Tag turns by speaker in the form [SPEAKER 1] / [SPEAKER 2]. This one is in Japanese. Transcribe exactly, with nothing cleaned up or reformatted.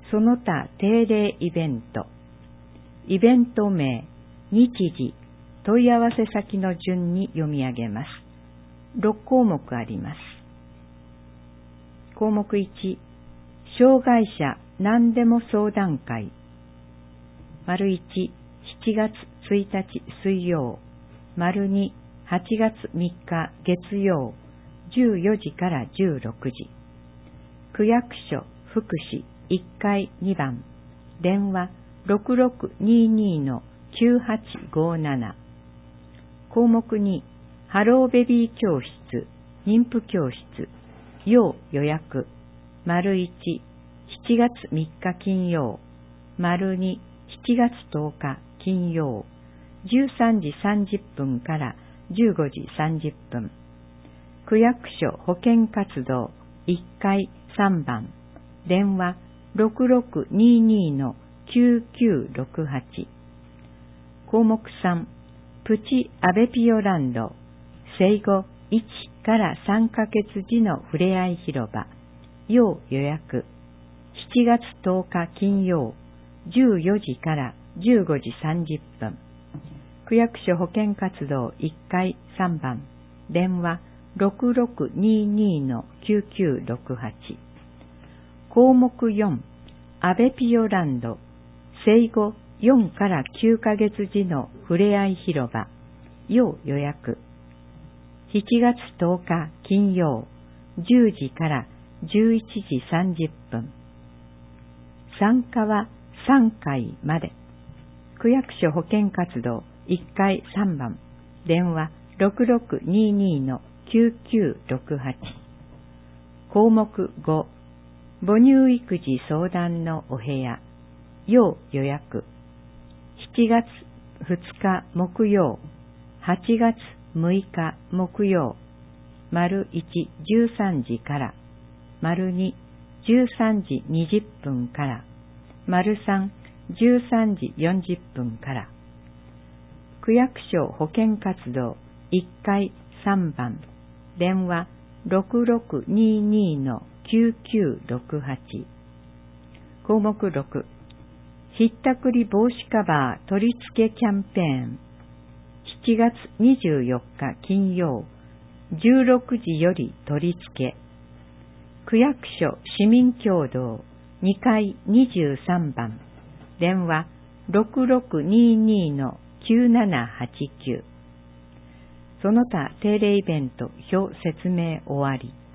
[SPEAKER 1] その他定例イベント、イベント名、日時、問い合わせ先の順に読み上げます。ろく項目あります。項目いち、障害者何でも相談会。丸いち、しちがつついたち水曜。丸に、はちがつみっか月曜、じゅうよじからじゅうろくじ。区役所福祉いっかいにばん、電話 ろくろくにーにーのきゅうはちごーなな。項目に、ハローベビー教室、妊婦教室、要予約。丸いち、しちがつみっか金曜。丸に、しちがつとおか金曜、じゅうさんじさんじゅっぷんからじゅうごじさんじゅっぷん。区役所保健活動いっかいさんばん、電話 ろくろくにーにーのきゅうきゅうろくはち。項目さん、プチアベピオランド、生後いちからさんかげつ時のふれあい広場、要予約。しちがつとおか金曜、じゅうよじからじゅうごじさんじゅっぷん。区役所保健活動いっかいさんばん、電話 ろくろくにーにーのきゅうきゅうろくはち。項目よん、アベピオランド、生後よんからきゅうかげつ時のふれあい広場、要予約。しちがつとおか金曜、じゅうじからじゅういちじさんじゅっぷん。参加はさんかいまで。区役所保健活動いっかいさんばん、電話 ろくろくにーにーのきゅうきゅうろくはち。項目ご、母乳育児相談のお部屋、要予約。しちがつふつか木曜、はちがつむいか木曜、丸いち、じゅうさんじから、丸に、じゅうさんじにじゅっぷんから、丸さん、じゅうさんじよんじゅっぷんから。区役所保健活動いっかいさんばん、電話 ろくろくにーにーのきゅうきゅうろくはち。項目ろく、ひったくり防止カバー取り付けキャンペーン。しちがつにじゅうよっか金曜、じゅうろくじより取り付け。区役所市民協同にかいにじゅうさんばん、電話 ろくろくにーにーのきゅうななはちきゅう。その他定例イベント表説明終わり。